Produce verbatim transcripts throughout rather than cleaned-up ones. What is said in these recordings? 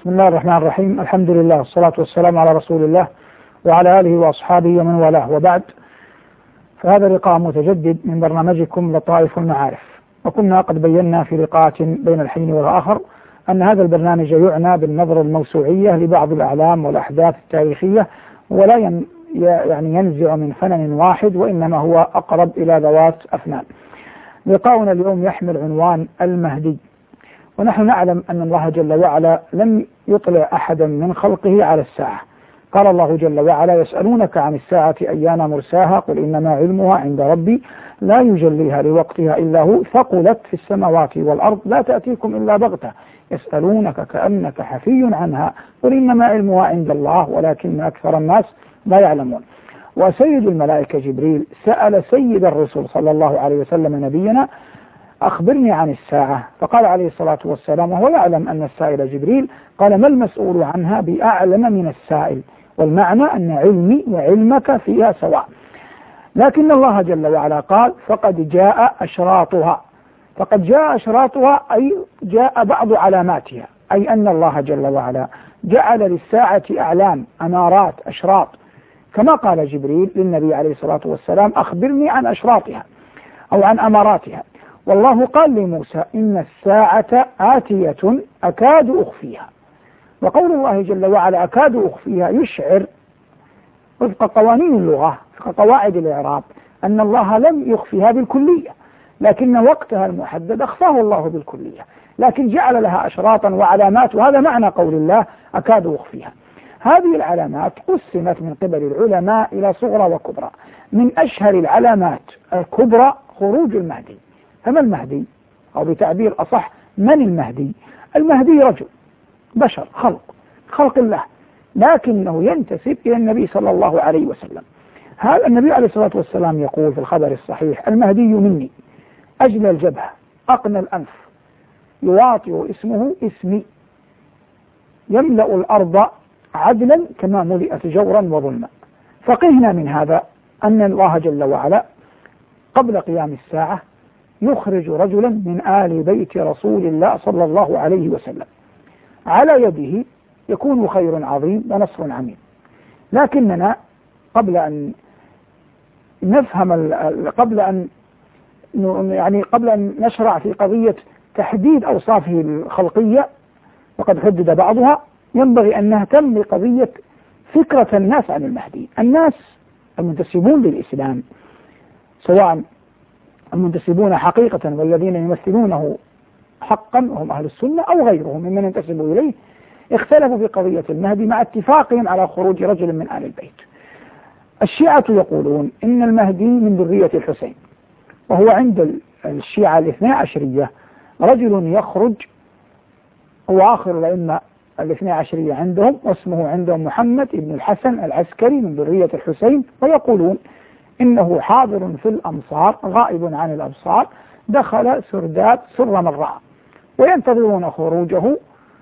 بسم الله الرحمن الرحيم. الحمد لله والصلاة والسلام على رسول الله وعلى آله وأصحابه ومن والاه، وبعد، فهذا لقاء متجدد من برنامجكم لطائف المعارف. وكنا قد بينا في لقاءات بين الحين والآخر أن هذا البرنامج يعنى بالنظرة الموسوعية لبعض الأعلام والأحداث التاريخية، ولا ين يعني ينزع من فنن واحد، وإنما هو أقرب إلى ذوات أفنان. لقاؤنا اليوم يحمل عنوان المهدي. ونحن نعلم أن الله جل وعلا لم يطلع أحدا من خلقه على الساعة. قال الله جل وعلا: يسألونك عن الساعة أيان مرساها قل إنما علمها عند ربي لا يجليها لوقتها إلا هو ثقلت في السماوات والأرض لا تأتيكم إلا بغتة يسألونك كأنك حفي عنها قل إنما علمها عند الله ولكن أكثر الناس لا يعلمون. وسيد الملائكة جبريل سأل سيد الرسل صلى الله عليه وسلم نبينا: أخبرني عن الساعة. فقال عليه الصلاة والسلام وهو يعلم أن السائل جبريل: قال: ما المسؤول عنها بأعلم من السائل. والمعنى أن علمي وعلمك فيها سواء. لكن الله جل وعلا قال: فقد جاء أشراطها. فقد جاء أشراطها أي جاء بعض علاماتها، أي أن الله جل وعلا جعل للساعة أعلام، أمارات، أشراط، كما قال جبريل للنبي عليه الصلاة والسلام: أخبرني عن أشراطها أو عن أماراتها. والله قال لموسى: إن الساعة آتية أكاد أخفيها. وقول الله جل وعلا أكاد أخفيها يشعر وفق قوانين اللغة، وفق قواعد الإعراب، أن الله لم يخفيها بالكلية، لكن وقتها المحدد أخفاه الله بالكلية، لكن جعل لها أشراطا وعلامات، وهذا معنى قول الله أكاد أخفيها. هذه العلامات قسمت من قبل العلماء إلى صغرى وكبرى. من أشهر العلامات الكبرى خروج المهدي. فما المهدي؟ أو بتعبير أصح، من المهدي؟ المهدي رجل بشر، خلق خلق الله، لكنه ينتسب إلى النبي صلى الله عليه وسلم. هذا النبي عليه الصلاة والسلام يقول في الخبر الصحيح: المهدي مني، أجل الجبهة، أقنى الأنف، يواطئ اسمه اسمي، يملأ الأرض عدلا كما ملئت جورا وظلما. فقهنا من هذا أن الله جل وعلا قبل قيام الساعة يخرج رجلا من آل بيت رسول الله صلى الله عليه وسلم، على يده يكون خير عظيم ونصر عميم. لكننا قبل أن نفهم قبل أن يعني قبل أن نشرع في قضية تحديد أوصافه الخلقية، وقد حدد بعضها، ينبغي أن نهتم بقضية فكرة الناس عن المهدي. الناس المنتسبون للإسلام، سواء المنتسبون حقيقة والذين يمثلونه حقا وهم أهل السنة، أو غيرهم ممن ينتسبوا إليه، اختلفوا في قضية المهدي مع اتفاقهم على خروج رجل من آل البيت. الشيعة يقولون إن المهدي من ذرية الحسين، وهو عند الشيعة الاثنى عشرية رجل يخرج هو آخر الأئمة الاثنى عشرية عندهم، واسمه عندهم محمد بن الحسن العسكري من ذرية الحسين، ويقولون إنه حاضر في الأمصار غائب عن الأبصار، دخل سرداب سر من رأى، وينتظرون خروجه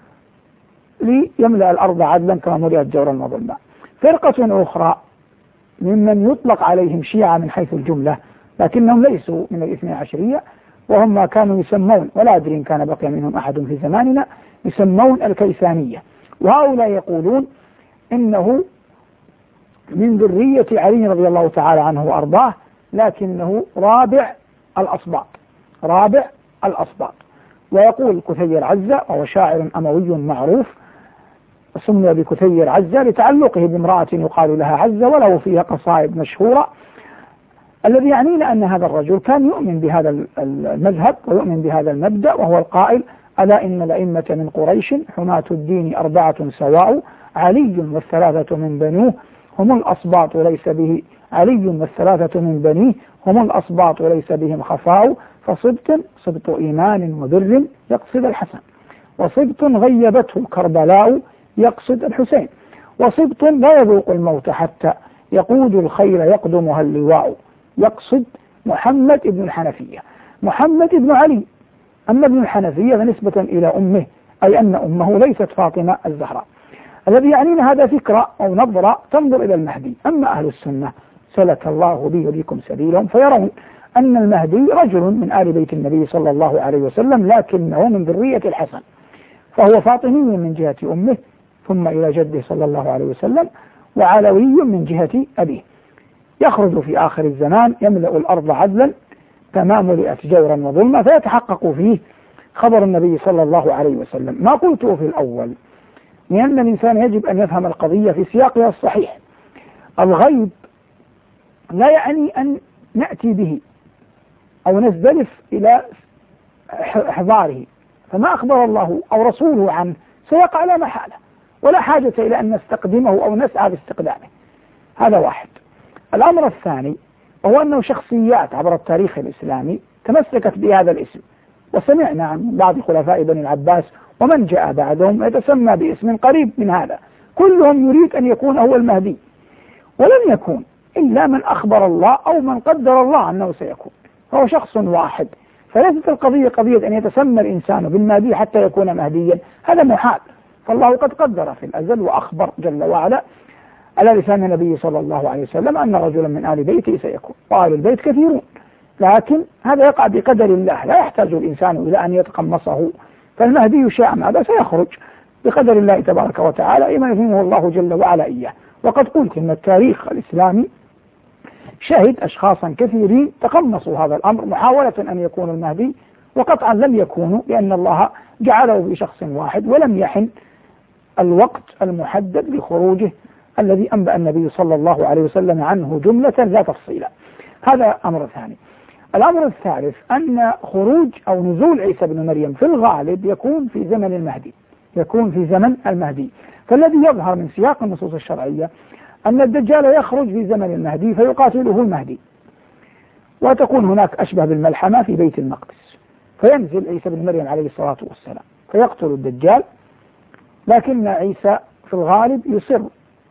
ليملأ الأرض عدلا كما ملئت جورا وظلما. فرقة أخرى ممن يطلق عليهم شيعة من حيث الجملة، لكنهم ليسوا من الاثنى عشرية، وهم ما كانوا يسمون، ولا أدري إن كان بقي منهم أحد في زماننا، يسمون الكيسانية. وهؤلاء يقولون إنه من ذرية علي رضي الله تعالى عنه وأرضاه، لكنه رابع الأصباط، رابع الأصباط. ويقول كثير عزة، وهو شاعر أموي معروف، سمي بكثير عزة لتعلقه بامرأة يقال لها عزة وله فيها قصائد مشهورة. الذي يعنينا أن هذا الرجل كان يؤمن بهذا المذهب ويؤمن بهذا المبدأ، وهو القائل: ألا إن الأئمة من قريش حماة الدين أربعة سواء، علي والثلاثة من بنوه هم الأصباط وليس به علي والثلاثة من بنيه هم الأصباط وليس بهم خفاء، فصبت صبت إيمان وبر يقصد الحسن، وصبت غيبته كربلاء يقصد الحسين، وصبت لا يذوق الموت حتى يقود الخيل يقدمها اللواء، يقصد محمد بن الحنفية، محمد بن علي. أما ابن الحنفية فنسبة إلى أمه، أي أن أمه ليست فاطمة الزهراء. الذي يعنينا هذا فكرة أو نظرة تنظر إلى المهدي. أما أهل السنة سلك الله بي وبكم سبيلهم، فيرون أن المهدي رجل من آل بيت النبي صلى الله عليه وسلم، لكنه من ذرية الحسن، فهو فاطمي من جهة أمه ثم إلى جده صلى الله عليه وسلم، وعلوي من جهة أبيه. يخرج في آخر الزمان يملأ الأرض عدلا كما ملئت جورا وظلما، فيتحقق فيه خبر النبي صلى الله عليه وسلم. ما قلته في الأول لأن الإنسان يجب أن يفهم القضية في سياقها الصحيح. الغيب لا يعني أن نأتي به أو نزدلف إلى إحضاره، فما أخبر الله أو رسوله عنه سيقع لا محالة، ولا حاجة إلى أن نستقدمه أو نسعى باستقدامه. هذا واحد. الأمر الثاني وهو أنه شخصيات عبر التاريخ الإسلامي تمسكت بهذا الاسم، وسمعنا عن بعض خلفاء بني العباس ومن جاء بعدهم يتسمى باسم قريب من هذا، كلهم يريد أن يكون هو المهدي، ولن يكون إلا من أخبر الله أو من قدر الله أنه سيكون، فهو شخص واحد. فليست القضية قضية أن يتسمى الإنسان بالمهدي حتى يكون مهديا، هذا محال، فالله قد قدر في الأزل وأخبر جل وعلا على لسان النبي صلى الله عليه وسلم أن رجلا من آل بيته سيكون، وآل البيت كثيرون، لكن هذا يقع بقدر الله، لا يحتاج الإنسان إلى أن يتقمصه. فالمهدي شاء ماذا سيخرج بقدر الله تبارك وتعالى إما يفهمه الله جل وعلا إياه. وقد قلت إن التاريخ الإسلامي شهد أشخاصا كثيرين تقمصوا هذا الأمر محاولة أن يكونوا المهدي، وقطعا لم يكونوا، لأن الله جعله بشخص واحد ولم يحن الوقت المحدد لخروجه الذي أنبأ النبي صلى الله عليه وسلم عنه جملة لا تفصيلا. هذا أمر ثاني. الأمر الثالث أن خروج أو نزول عيسى بن مريم في الغالب يكون في زمن المهدي، يكون في زمن المهدي. فالذي يظهر من سياق النصوص الشرعية أن الدجال يخرج في زمن المهدي فيقاتله المهدي، وتكون هناك أشبه بالملحمة في بيت المقدس، فينزل عيسى بن مريم عليه الصلاة والسلام فيقتل الدجال، لكن عيسى في الغالب يصر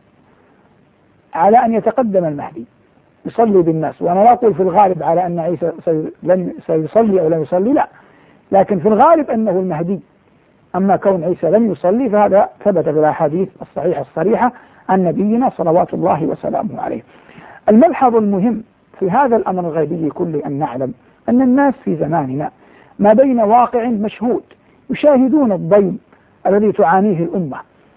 على أن يتقدم المهدي يصلي بالناس. وأنا لا أقول في الغالب على أن عيسى لن سيصلي أو لا يصلي، لا، لكن في الغالب أنه المهدي. أما كون عيسى لم يصلي فهذا ثبت في الأحاديث الصحيحة الصريحة عن نبينا صلوات الله وسلامه عليه. الملحظ المهم في هذا الأمر الغيبي كله أن نعلم أن الناس في زماننا ما بين واقع مشهود يشاهدون الضيم الذي تعانيه الأمة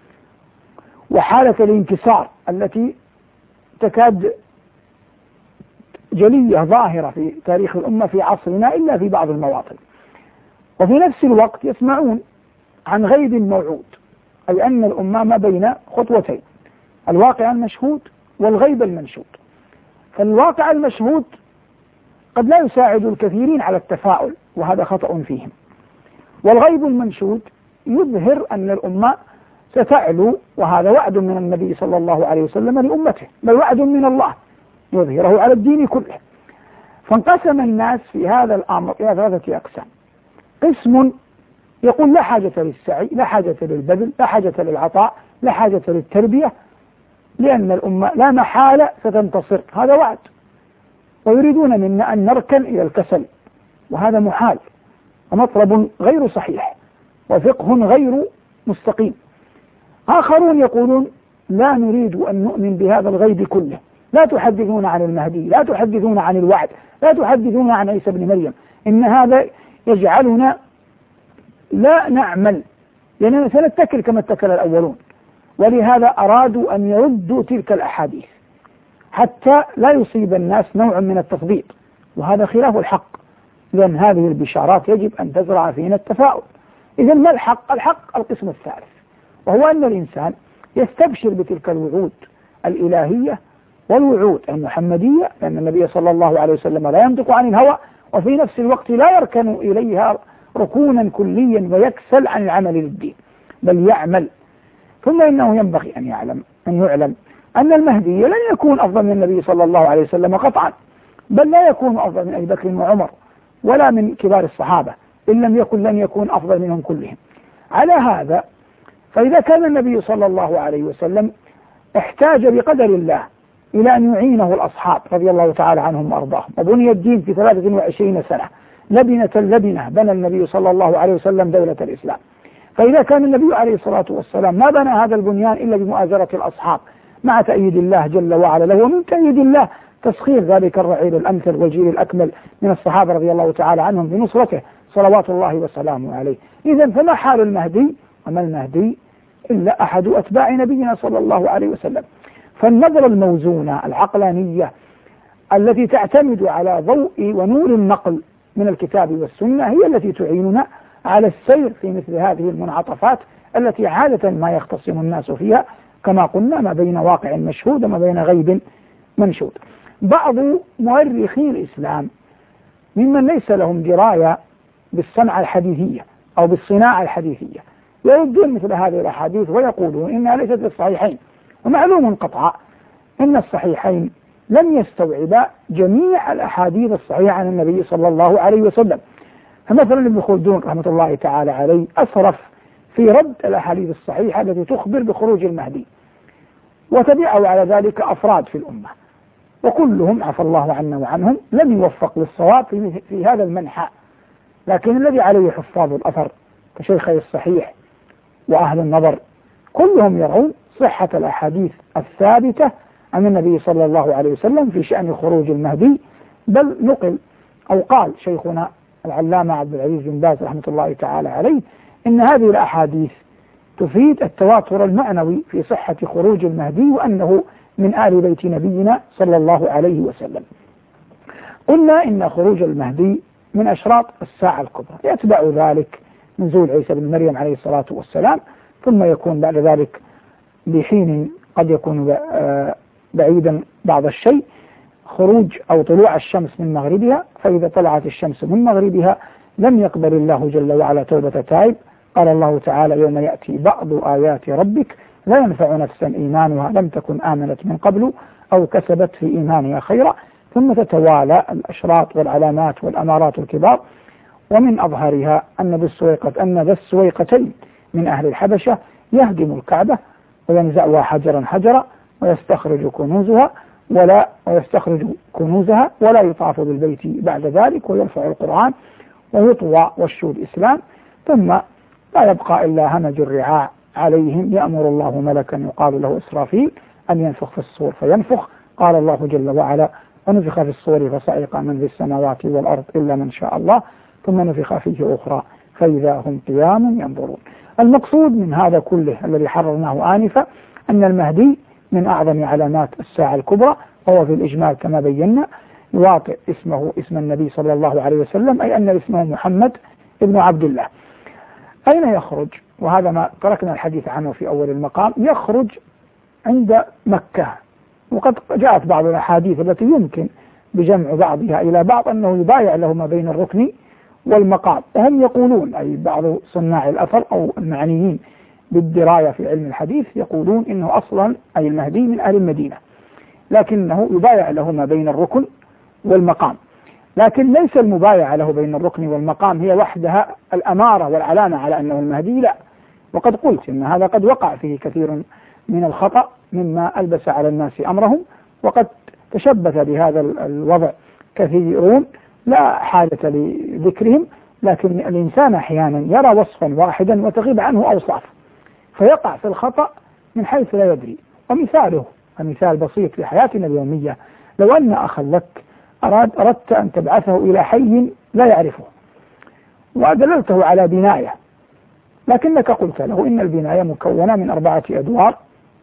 وحالة الانكسار التي تكاد جلية ظاهرة في تاريخ الأمة في عصرنا إلا في بعض المواطن، وفي نفس الوقت يسمعون عن غيب موعود، أي أن الأمة ما بين خطوتين، الواقع المشهود والغيب المنشود. فالواقع المشهود قد لا يساعد الكثيرين على التفاؤل وهذا خطأ فيهم، والغيب المنشود يظهر أن الأمة ستعلو، وهذا وعد من النبي صلى الله عليه وسلم لأمته، بل وعد من الله يظهره على الدين كله. فانقسم الناس في هذا الأمر إلى ثلاثة أقسام. قسم يقول لا حاجة للسعي، لا حاجة للبذل، لا حاجة للعطاء، لا حاجة للتربية، لأن الأمة لا محالة ستنتصر، هذا وعد، ويريدون منا أن نركن إلى الكسل، وهذا محال ومطلب غير صحيح وفقه غير مستقيم. آخرون يقولون لا نريد أن نؤمن بهذا الغيب كله، لا تحدثون عن المهدي، لا تحدثون عن الوعد، لا تحدثون عن عيسى بن مريم، إن هذا يجعلنا لا نعمل، لأننا سنتكل كما اتكل الأولون. ولهذا أرادوا أن يردوا تلك الأحاديث حتى لا يصيب الناس نوع من التثبيط، وهذا خلاف الحق. لأن هذه البشارات يجب أن تزرع فينا التفاؤل. إذا ما الحق؟ الحق القسم الثالث، وهو أن الإنسان يستبشر بتلك الوعود الإلهية والوعود المحمدية، لأن النبي صلى الله عليه وسلم لا ينطق عن الهوى، وفي نفس الوقت لا يركن إليها ركونا كليا ويكسل عن العمل للدين، بل يعمل. ثم إنه ينبغي أن يعلم أن يعلم أن المهدي لن يكون أفضل من النبي صلى الله عليه وسلم قطعا، بل لا يكون أفضل من أبي بكر وعمر ولا من كبار الصحابة، إن لم يكن لن يكون أفضل منهم كلهم. على هذا فإذا كان النبي صلى الله عليه وسلم احتاج بقدر الله إلى أن يعينه الأصحاب رضي الله تعالى عنهم وأرضاهم، وبني الدين في ثلاثة وعشرين سنة لبنة لبنة بنى النبي صلى الله عليه وسلم دولة الإسلام. فإذا كان النبي عليه الصلاة والسلام ما بنى هذا البنيان إلا بمؤازرة الأصحاب مع تأييد الله جل وعلا له، ومن تأييد الله تسخير ذلك الرعيل الأمثل والجيل الأكمل من الصحابة رضي الله تعالى عنهم بنصرته صلوات الله وسلامه عليه. إذن فما حال المهدي وما المهدي إلا أحد أتباع نبينا صلى الله عليه وسلم. فالنظرة الموزونة العقلانية التي تعتمد على ضوء ونور النقل من الكتاب والسنة هي التي تعيننا على السير في مثل هذه المنعطفات التي عادة ما يختصم الناس فيها، كما قلنا ما بين واقع مشهود وما بين غيب منشود. بعض مؤرخي الإسلام ممن ليس لهم دراية بالصنعة الحديثية أو بالصناعة الحديثية يردون مثل هذه الأحاديث ويقولون إنها ليست في الصحيحين، ومعلوم قطعا إن الصحيحين لم يستوعبا جميع الأحاديث الصحيحة عن النبي صلى الله عليه وسلم. فمثلا ابن خلدون رحمة الله تعالى عليه أسرف في رد الأحاديث الصحيحة التي تخبر بخروج المهدي، وتبعه على ذلك أفراد في الأمة، وكلهم عفى الله عنا وعنهم لم يوفق للصواب في, في هذا المنحى. لكن الذي عليه حفاظ الأثر كشيخي الصحيح وأهل النظر كلهم يرون صحة الأحاديث الثابتة عن النبي صلى الله عليه وسلم في شأن خروج المهدي. بل نقل أو قال شيخنا العلامة عبد العزيز بن باز رحمة الله تعالى عليه إن هذه الأحاديث تفيد التواتر المعنوي في صحة خروج المهدي وأنه من آل بيت نبينا صلى الله عليه وسلم. قلنا إن خروج المهدي من أشراط الساعة الكبرى، يتبع ذلك نزول عيسى بن مريم عليه الصلاة والسلام، ثم يكون بعد ذلك بحين قد يكون بعيدا بعض الشيء خروج أو طلوع الشمس من مغربها، فإذا طلعت الشمس من مغربها لم يقبل الله جل وعلا توبة تائب. قال الله تعالى يوم يأتي بعض آيات ربك لا ينفع نفسا إيمانها لم تكن آمنت من قبل أو كسبت في إيمانها خيرا، ثم تتوالى الأشراط والعلامات والأمارات الكبار. ومن أظهرها أن ذا السويقة أن ذا السويقتين من أهل الحبشة يهدم الكعبة وينزعها حجرا حجرا ويستخرج كنوزها ولا ويستخرج كنوزها ولا يطاف بالبيت بعد ذلك، ويرفع القرآن ويطوى والشو الإسلام، ثم لا يبقى إلا همج الرعاع عليهم. يأمر الله ملكا يقال له إسرافيل أن ينفخ في الصور فينفخ. قال الله جل وعلا ونفخ في الصور فصعق من في السماوات والأرض إلا من شاء الله ثم نفخ فيه أخرى فإذا هم قيام ينظرون. المقصود من هذا كله الذي حررناه آنفا أن المهدي من أعظم علامات الساعة الكبرى، وهو في الإجمال كما بينا يواطئ اسمه اسم النبي صلى الله عليه وسلم، أي أن اسمه محمد ابن عبد الله. أين يخرج؟ وهذا ما تركنا الحديث عنه في أول المقام. يخرج عند مكة، وقد جاءت بعض الأحاديث التي يمكن بجمع بعضها إلى بعض أنه يبايع له ما بين الركن والمقام. وهم يقولون أي بعض صناع الأثر أو المعنيين بالدراية في علم الحديث يقولون إنه أصلا أي المهدي من أهل المدينة، لكنه يبايع له ما بين الركن والمقام. لكن ليس المبايعة له بين الركن والمقام هي وحدها الأمارة والعلامة على أنه المهدي، لا. وقد قلت إن هذا قد وقع فيه كثير من الخطأ مما ألبس على الناس أمرهم، وقد تشبث بهذا الوضع كثيرون لا حاجة لذكرهم. لكن الإنسان أحيانا يرى وصفا واحدا وتغيب عنه أوصاف فيقع في الخطأ من حيث لا يدري. ومثاله مثال بسيط في حياتنا اليومية، لو أن أخا لك أراد أردت أن تبعثه إلى حي لا يعرفه ودللته على بناية، لكنك قلت له إن البناية مكونة من أربعة أدوار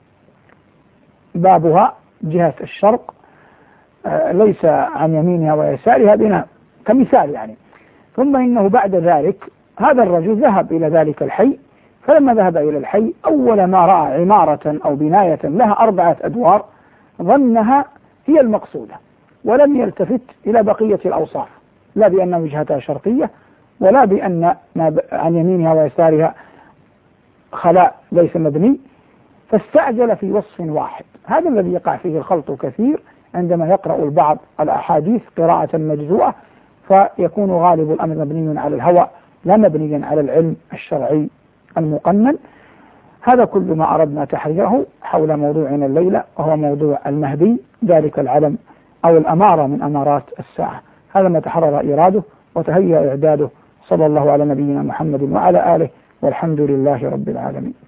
بابها جهة الشرق ليس عن يمينها ويسارها بناء كمثال يعني. ثم إنه بعد ذلك هذا الرجل ذهب إلى ذلك الحي، فلما ذهب إلى الحي أول ما رأى عمارة أو بناية لها أربعة أدوار ظنها هي المقصودة ولم يلتفت إلى بقية الأوصاف، لا بأن وجهتها شرقية ولا بأن ما عن يمينها ويسارها خلاء ليس مبني، فاستعجل في وصف واحد. هذا الذي يقع فيه الخلط كثير عندما يقرأ البعض الأحاديث قراءة مجزوءة، فيكون غالب الأمر مبني على الهوى لا مبنيا على العلم الشرعي المقنن. هذا كل ما أردنا تحريره حول موضوعنا الليلة، وهو موضوع المهدي، ذلك العلم أو الأمارة من أمارات الساعة. هذا ما تحرر إراده وتهيأ إعداده. صلى الله على نبينا محمد وعلى آله، والحمد لله رب العالمين.